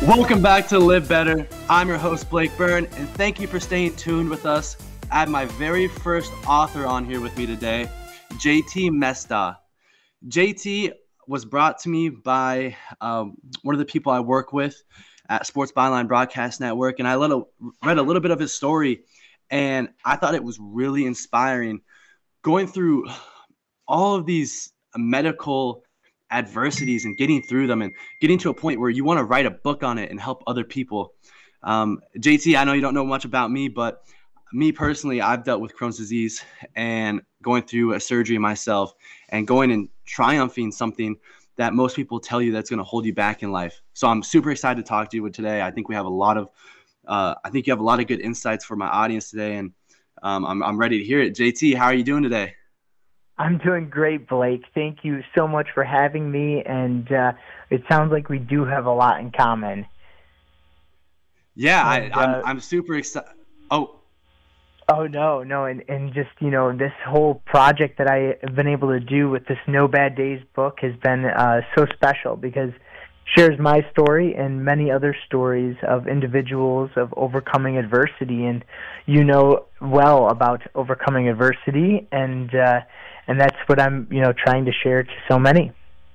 Welcome back to Live Better. I'm your host, Blake Byrne, and thank you for staying tuned with us. I have my very first author on here with me today, JT Mesta. JT was brought to me by one of the people I work with at Sports Byline Broadcast Network, and I read a little bit of his story, and I thought it was really inspiring. Going through all of these medical adversities and getting through them and getting to a point where you want to write a book on it and help other people. JT, I know you don't know much about me, but me personally, I've dealt with Crohn's disease and going through a surgery myself and going and triumphing something that most people tell you that's going to hold you back in life. So I'm super excited to talk to you today. I think we have I think you have a lot of good insights for my audience today, and I'm ready to hear it. JT, how are you doing today? I'm doing great, Blake. Thank you so much for having me, and it sounds like we do have a lot in common. Yeah, I'm super excited. Oh, no, and just, this whole project that I have been able to do with this No Bad Days book has been so special because it shares my story and many other stories of individuals of overcoming adversity, and you know well about overcoming adversity, and that's what I'm, trying to share to so many.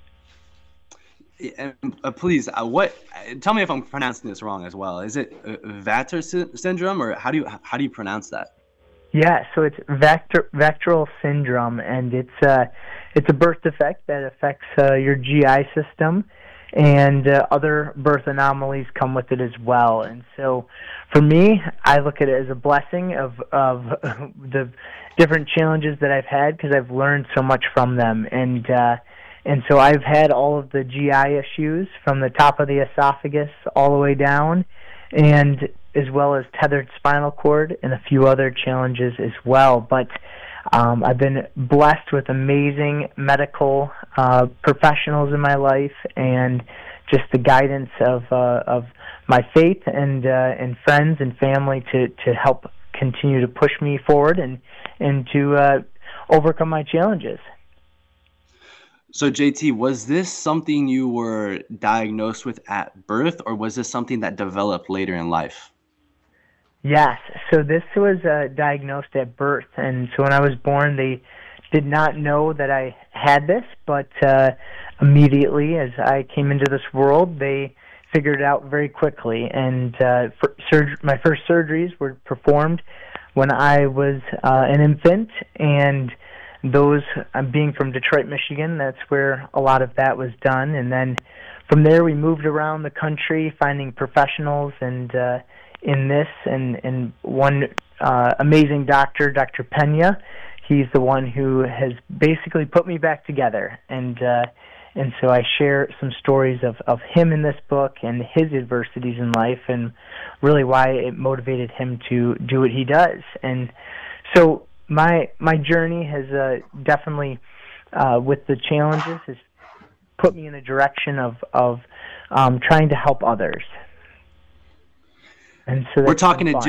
Please, tell me if I'm pronouncing this wrong as well. Is it Vater syndrome, or how do you pronounce that? Yeah, so it's Vacteral syndrome, and it's a birth defect that affects your GI system, and other birth anomalies come with it as well. And so, for me, I look at it as a blessing of the different challenges that I've had because I've learned so much from them, and so I've had all of the GI issues from the top of the esophagus all the way down, and as well as tethered spinal cord and a few other challenges as well. But I've been blessed with amazing medical professionals in my life, and just the guidance of my faith and friends and family to help continue to push me forward and to overcome my challenges. So JT, was this something you were diagnosed with at birth, or was this something that developed later in life? Yes, so this was diagnosed at birth, and so when I was born, they did not know that I had this, but immediately as I came into this world, they figured it out very quickly, and my first surgeries were performed when I was an infant, and those, being from Detroit, Michigan, that's where a lot of that was done, and then from there we moved around the country finding professionals and in this, and one amazing doctor, Dr. Pena, he's the one who has basically put me back together, and so I share some stories of him in this book and his adversities in life and really why it motivated him to do what he does. And so my journey has definitely, with the challenges, has put me in a direction of trying to help others. And so we're talking to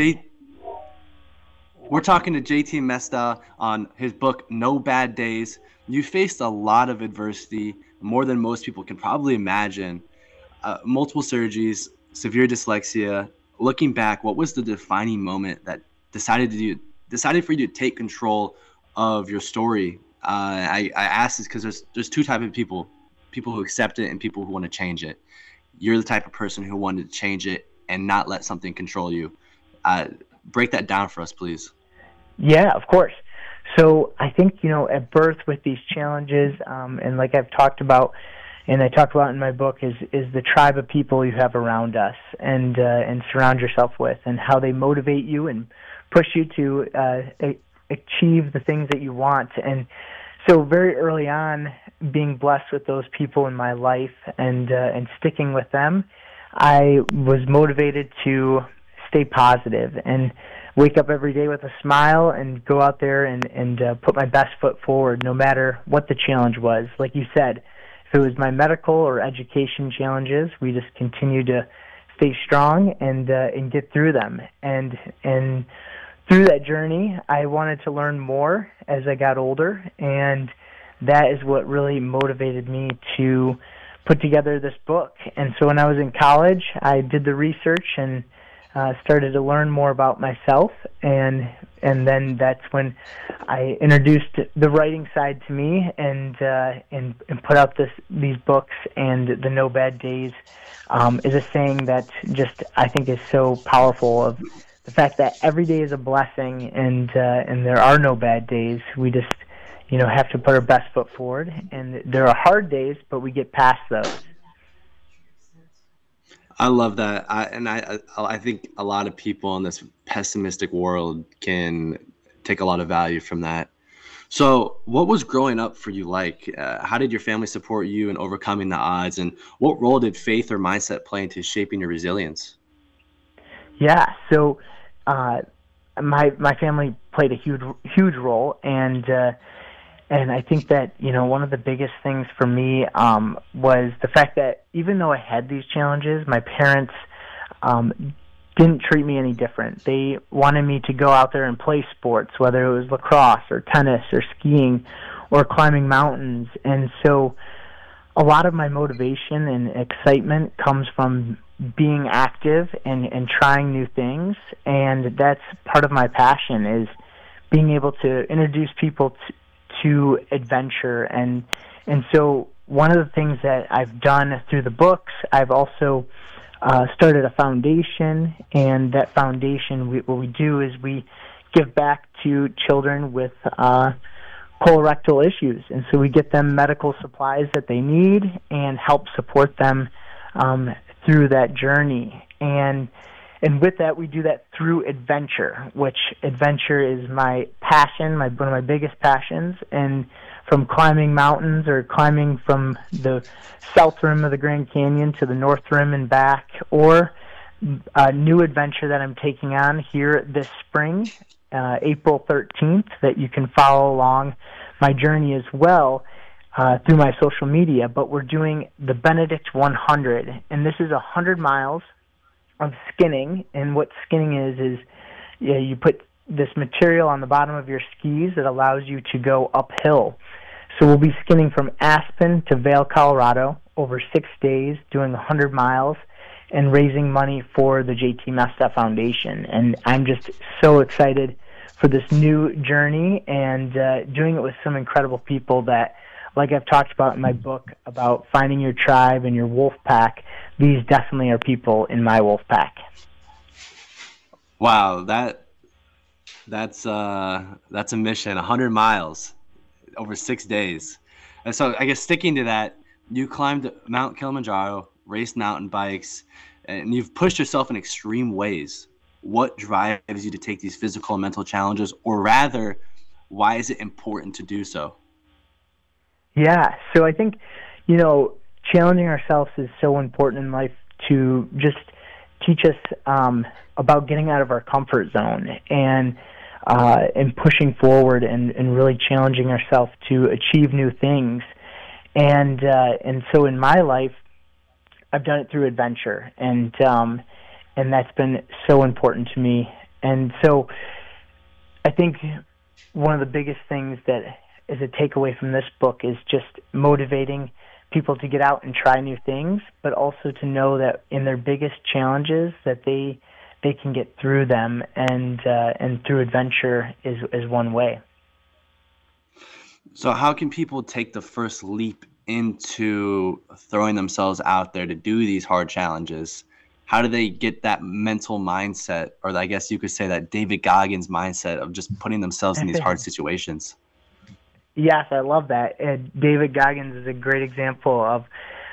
JT Mesta on his book No Bad Days. You faced a lot of adversity, more than most people can probably imagine. Multiple surgeries, severe dyslexia. Looking back, what was the defining moment that decided for you to take control of your story? I ask this because there's two types of people who accept it and people who want to change it. You're the type of person who wanted to change it and not let something control you. Break that down for us, please. Yeah, of course. So I think, at birth with these challenges, and like I've talked about, and I talk about in my book, is the tribe of people you have around us and surround yourself with, and how they motivate you and push you to achieve the things that you want. And so very early on, being blessed with those people in my life and sticking with them, I was motivated to stay positive and wake up every day with a smile and go out there and put my best foot forward no matter what the challenge was. Like you said, if it was my medical or education challenges, we just continued to stay strong and get through them. And through that journey, I wanted to learn more as I got older, and that is what really motivated me to put together this book. And so when I was in college, I did the research and started to learn more about myself, and then that's when I introduced the writing side to me, and put out these books. And the No Bad Days is a saying that just I think is so powerful, of the fact that every day is a blessing, and there are no bad days. We just have to put our best foot forward, and there are hard days, but we get past those. I love that. I think a lot of people in this pessimistic world can take a lot of value from that. So what was growing up for you like? How did your family support you in overcoming the odds? And what role did faith or mindset play into shaping your resilience? Yeah, so my family played a huge role, and I think that, one of the biggest things for me was the fact that even though I had these challenges, my parents didn't treat me any different. They wanted me to go out there and play sports, whether it was lacrosse or tennis or skiing or climbing mountains. And so a lot of my motivation and excitement comes from being active and trying new things. And that's part of my passion, is being able to introduce people to adventure. And so one of the things that I've done through the books, I've also started a foundation, and that foundation, what we do is we give back to children with colorectal issues, and so we get them medical supplies that they need and help support them through that journey. And with that, we do that through adventure, which adventure is my passion, one of my biggest passions. And from climbing mountains, or climbing from the south rim of the Grand Canyon to the north rim and back, or a new adventure that I'm taking on here this spring, April 13th, that you can follow along my journey as well through my social media. But we're doing the Benedict 100, and this is 100 miles of skinning. And what skinning is you put this material on the bottom of your skis that allows you to go uphill. So we'll be skinning from Aspen to Vail, Colorado over 6 days, doing 100 miles and raising money for the JT Mesta Foundation. And I'm just so excited for this new journey, and doing it with some incredible people that, like I've talked about in my book about finding your tribe and your wolf pack, these definitely are people in my wolf pack. Wow, that's a mission, 100 miles over 6 days. And so I guess sticking to that, you climbed Mount Kilimanjaro, raced mountain bikes, and you've pushed yourself in extreme ways. What drives you to take these physical and mental challenges, or rather, why is it important to do so? Yeah, so I think, challenging ourselves is so important in life, to just teach us about getting out of our comfort zone and pushing forward and really challenging ourselves to achieve new things. And so in my life, I've done it through adventure, and that's been so important to me. And so I think one of the biggest things that is a takeaway from this book is just motivating people to get out and try new things, but also to know that in their biggest challenges that they can get through them, and through adventure is one way. So how can people take the first leap into throwing themselves out there to do these hard challenges? How do they get that mental mindset, or I guess you could say that David Goggins mindset of just putting themselves in these hard situations? Yes, I love that. David Goggins is a great example of,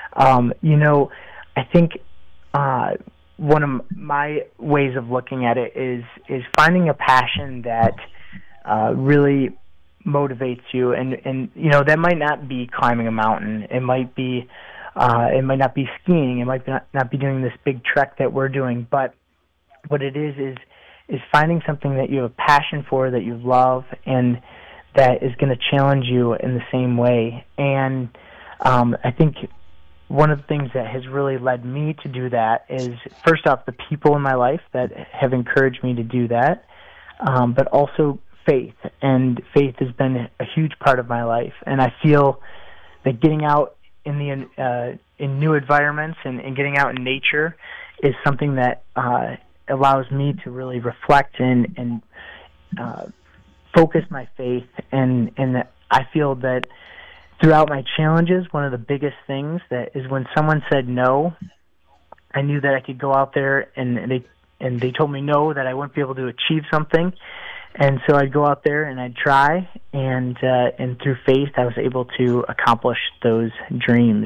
I think one of my ways of looking at it is finding a passion that really motivates you, and that might not be climbing a mountain. It might not be skiing. It might not be doing this big trek that we're doing. But what it is finding something that you have a passion for, that you love, and that is going to challenge you in the same way. And I think one of the things that has really led me to do that is, first off, the people in my life that have encouraged me to do that, but also faith. And faith has been a huge part of my life. And I feel that getting out in new environments and getting out in nature is something that allows me to really reflect and focus my faith. And I feel that throughout my challenges, one of the biggest things that is when someone said no, I knew that I could go out there and they told me no, that I wouldn't be able to achieve something. And so I'd go out there and I'd try, and through faith, I was able to accomplish those dreams.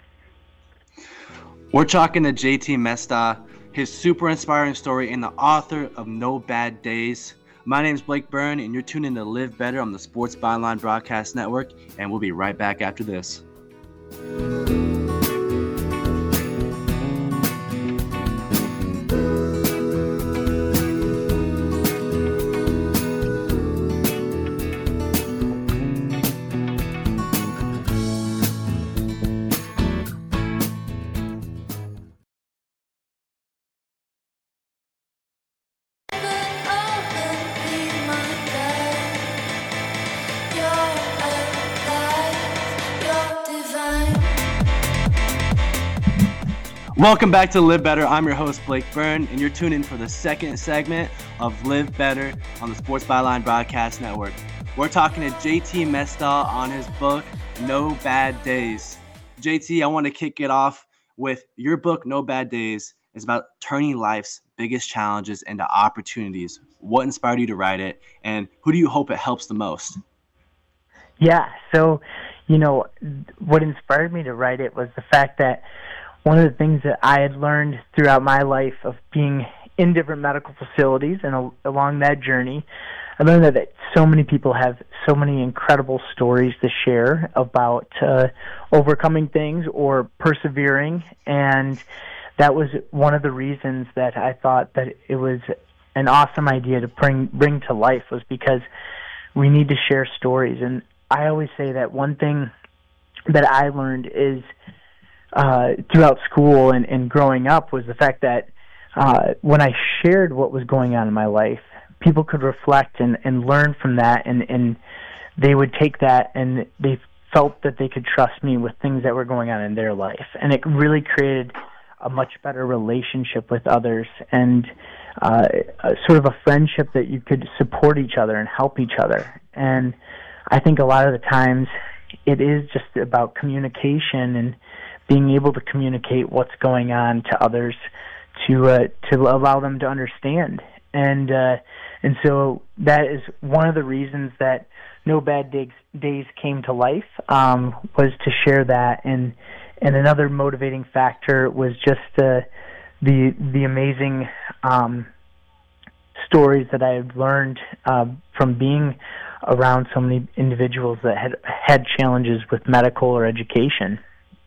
We're talking to JT Mesta, his super inspiring story, and the author of No Bad Days. My name's Blake Byrne, and you're tuned in to Live Better on the Sports Byline Broadcast Network, and we'll be right back after this. Welcome back to Live Better. I'm your host, Blake Byrne, and you're tuned in for the second segment of Live Better on the Sports Byline Broadcast Network. We're talking to JT Mesta on his book, No Bad Days. JT, I want to kick it off with your book, No Bad Days. It's about turning life's biggest challenges into opportunities. What inspired you to write it, and who do you hope it helps the most? Yeah, so, what inspired me to write it was the fact that one of the things that I had learned throughout my life of being in different medical facilities and along that journey, I learned that so many people have so many incredible stories to share about overcoming things or persevering, and that was one of the reasons that I thought that it was an awesome idea to bring to life, was because we need to share stories. And I always say that one thing that I learned is throughout school and growing up was the fact that when I shared what was going on in my life, people could reflect and learn from that, and they would take that and they felt that they could trust me with things that were going on in their life. And it really created a much better relationship with others, and sort of a friendship that you could support each other and help each other. And I think a lot of the times it is just about communication and being able to communicate what's going on to others to allow them to understand. And so that is one of the reasons that No Bad Days came to life, was to share that. And another motivating factor was just the amazing stories that I had learned from being around so many individuals that had challenges with medical or education.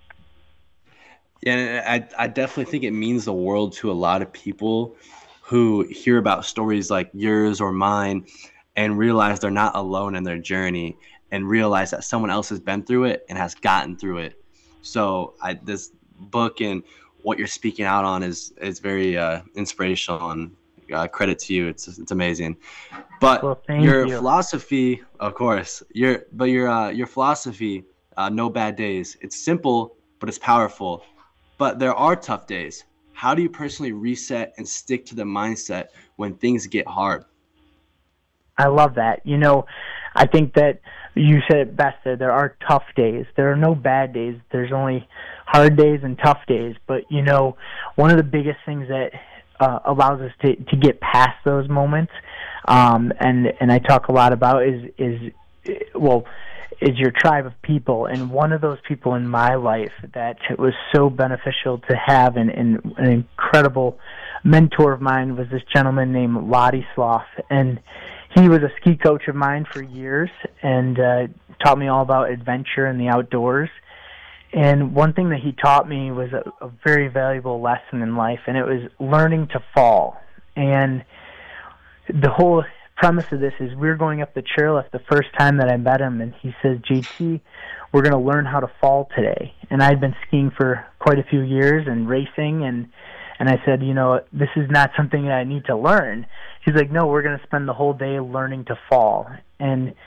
Yeah, I definitely think it means the world to a lot of people who hear about stories like yours or mine and realize they're not alone in their journey, and realize that someone else has been through it and has gotten through it. So this book and what you're speaking out on is very inspirational, and credit to you. It's amazing. But your philosophy, of course, your philosophy, No Bad Days, it's simple, but it's powerful. But there are tough days. How do you personally reset and stick to the mindset when things get hard? I love that. I think that you said it best there. There are tough days. There are no bad days. There's only hard days and tough days. But, one of the biggest things that allows us to get past those moments, and I talk a lot about is your tribe of people. And one of those people in my life that was so beneficial to have, and an incredible mentor of mine, was this gentleman named Lottie Sloth. And he was a ski coach of mine for years, and taught me all about adventure and the outdoors. And one thing that he taught me was a very valuable lesson in life, and it was learning to fall. And the whole premise of this is we're going up the chairlift the first time that I met him, and he says, JT, we're going to learn how to fall today. And I'd been skiing for quite a few years and racing, and I said, this is not something that I need to learn. He's like, no, we're going to spend the whole day learning to fall. And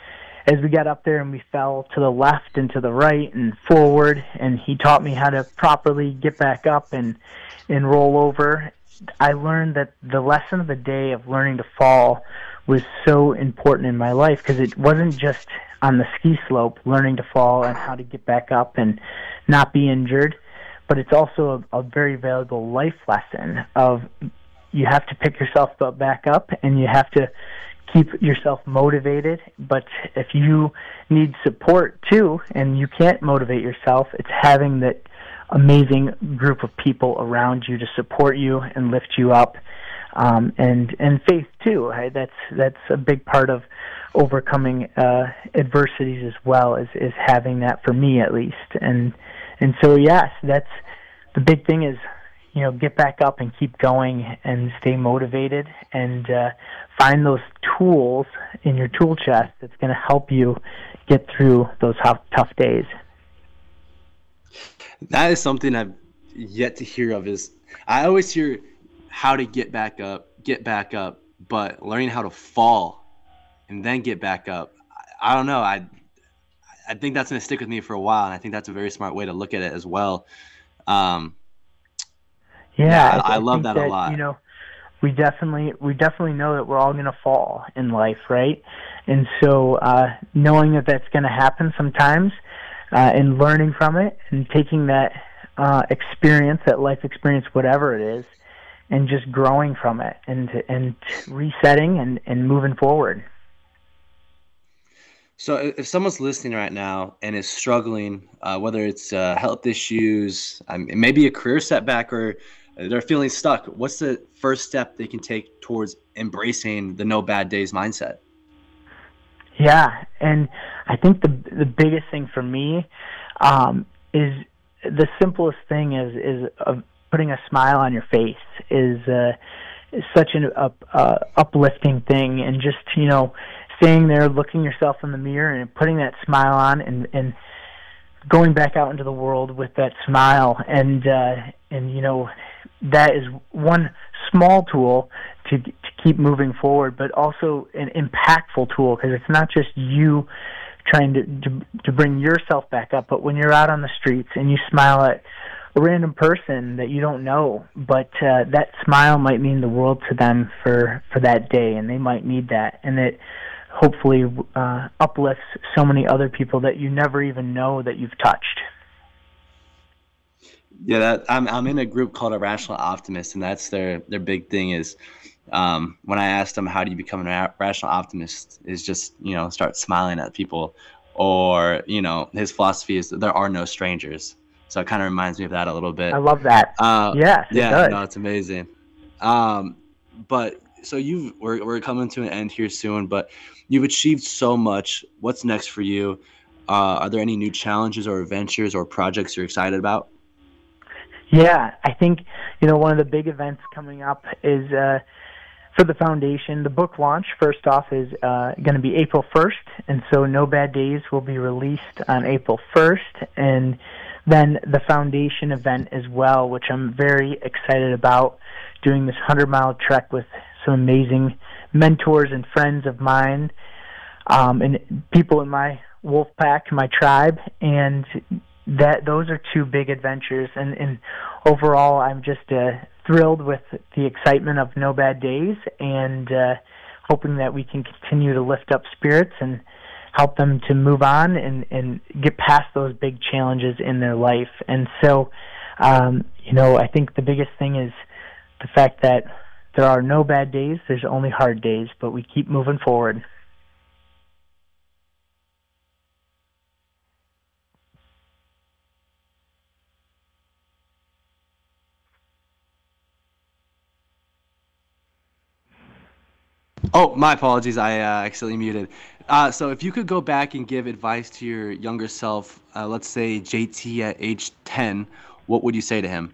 as we got up there and we fell to the left and to the right and forward, and he taught me how to properly get back up and roll over, I learned that the lesson of the day of learning to fall was so important in my life, because it wasn't just on the ski slope learning to fall and how to get back up and not be injured, but it's also a very valuable life lesson of you have to pick yourself back up and you have to keep yourself motivated. But if you need support too and you can't motivate yourself, it's having that amazing group of people around you to support you and lift you up, and faith too. Right? That's a big part of overcoming adversities as well, is having that, for me at least. And so yes, that's the big thing, is get back up and keep going and stay motivated, and find those tools in your tool chest that's going to help you get through those tough days. That is something I've yet to hear of. Is I always hear how to get back up, but learning how to fall and then get back up, I don't know. I think that's going to stick with me for a while, and I think that's a very smart way to look at it as well. I love that a lot. We definitely know that we're all going to fall in life, right? And so knowing that that's going to happen sometimes, and learning from it and taking that experience, that life experience, whatever it is, and just growing from it and resetting and moving forward. So if someone's listening right now and is struggling, whether it's health issues, maybe a career setback, or they're feeling stuck, what's the first step they can take towards embracing the no bad days mindset? Yeah, and I think the biggest thing for me is the simplest thing is putting a smile on your face is such an uplifting thing, and just staying there, looking yourself in the mirror and putting that smile on, and going back out into the world with that smile, and that is one small tool to keep moving forward, but also an impactful tool, because it's not just you trying to bring yourself back up, but when you're out on the streets and you smile at a random person that you don't know, but that smile might mean the world to them for that day, and they might need that, and it hopefully uplifts so many other people that you never even know that you've touched. Yeah, I'm in a group called Irrational Optimist, and that's their big thing is, when I asked them, how do you become a rational optimist, is just, start smiling at people, or, his philosophy is that there are no strangers. So it kind of reminds me of that a little bit. I love that. Yes, it does. No, it's amazing. But so we're coming to an end here soon, but you've achieved so much. What's next for you? Are there any new challenges or adventures or projects you're excited about? Yeah, I think, one of the big events coming up is for the foundation. The book launch, first off, is going to be April 1st, and so No Bad Days will be released on April 1st, and then the foundation event as well, which I'm very excited about, doing this 100-mile trek with some amazing mentors and friends of mine, and people in my wolf pack, my tribe, and those are two big adventures, and overall I'm just thrilled with the excitement of No Bad Days, and hoping that we can continue to lift up spirits and help them to move on and get past those big challenges in their life. And so I think the biggest thing is the fact that there are no bad days, there's only hard days, but we keep moving forward. Oh, my apologies. I accidentally muted. So if you could go back and give advice to your younger self, let's say JT at age 10, what would you say to him?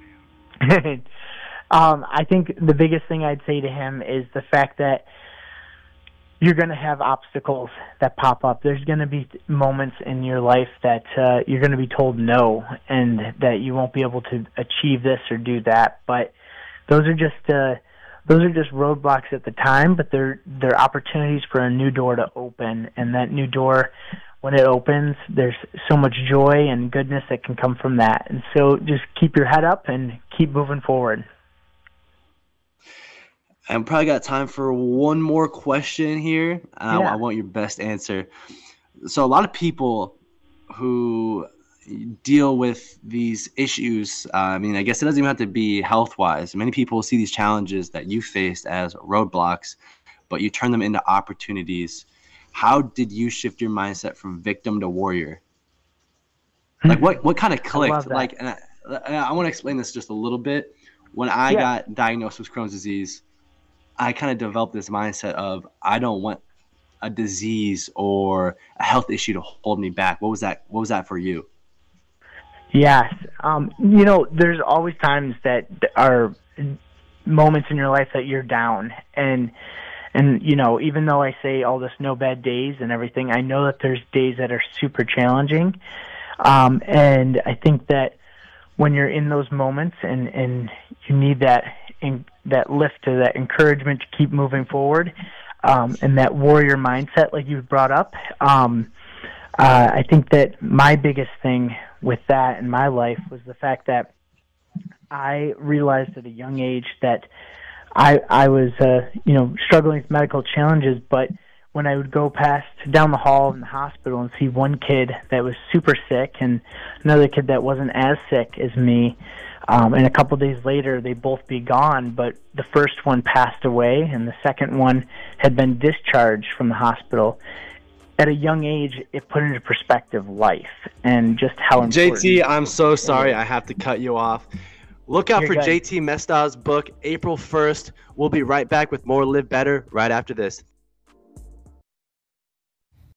I think the biggest thing I'd say to him is the fact that you're going to have obstacles that pop up. There's going to be moments in your life that you're going to be told no, and that you won't be able to achieve this or do that. But those are just those are just roadblocks at the time, but they're opportunities for a new door to open. And that new door, when it opens, there's so much joy and goodness that can come from that. And so just keep your head up and keep moving forward. I probably got time for one more question here. Yeah. I want your best answer. So a lot of people who deal with these issues, I mean, I guess it doesn't even have to be health-wise. Many people see these challenges that you faced as roadblocks, but you turn them into opportunities. How did you shift your mindset from victim to warrior? Like what kind of clicked? Like, and I want to explain this just a little bit. When I got diagnosed with Crohn's disease, I kind of developed this mindset of I don't want a disease or a health issue to hold me back. What was that for you? Yes. There's always times that are moments in your life that you're down. And even though I say all this no bad days and everything, I know that there's days that are super challenging. And I think that when you're in those moments and you need that lift to that encouragement to keep moving forward, and that warrior mindset like you brought up, I think that my biggest thing with that in my life was the fact that I realized at a young age that I was struggling with medical challenges, but when I would go down the hall in the hospital and see one kid that was super sick and another kid that wasn't as sick as me, and a couple days later they'd both be gone, but the first one passed away and the second one had been discharged from the hospital. At a young age, it put into perspective life and just how important. JT, I'm so sorry. I have to cut you off. Look out for JT Mestah's book, April 1st. We'll be right back with more Live Better right after this.